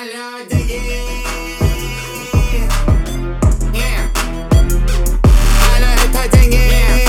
Алло, деньги. Алло, это деньги.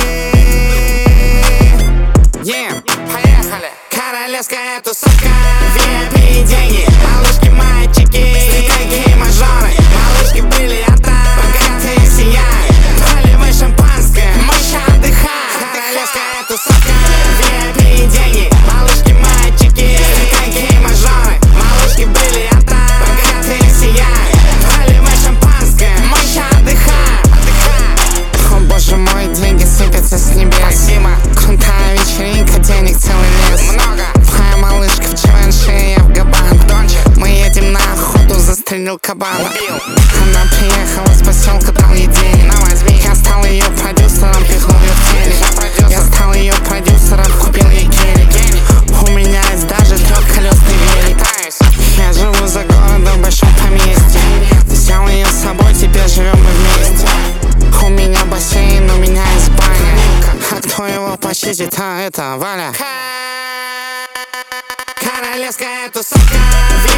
Поехали. Королевская тусовка. VIP деньги. Малышки, мальчики, стейки, мажоры. Малышки в бриллиантах, богатые сияют. Наливай шампанское, мы ща отдыхаем. Королевская тусовка. VIP деньги. Малышки, мальчики, стейки, мажоры. Малышки в бриллиантах, богатые сияют. Наливай шампанское, мы ща отдыхаем. О боже мой, деньги сыпятся с небес. Спасибо. Крутая вечеринка, денег целый лес. Много. Моя малышка в Givenchy, я в Габан. Мы едем на охоту, застрелил кабана. Она приехала с поселка, дал ей денег. Я стал ее продюсером, пихнул ее в телек. Я стал ее продюсером, купил ей гелик. У меня есть даже трехколесный велик. Я живу за городом в большом поместье. Взял ее с собой, теперь живем мы вместе. У меня бассейн, у меня есть баня. А кто его почистит, а это Валя. Королевская тусовка.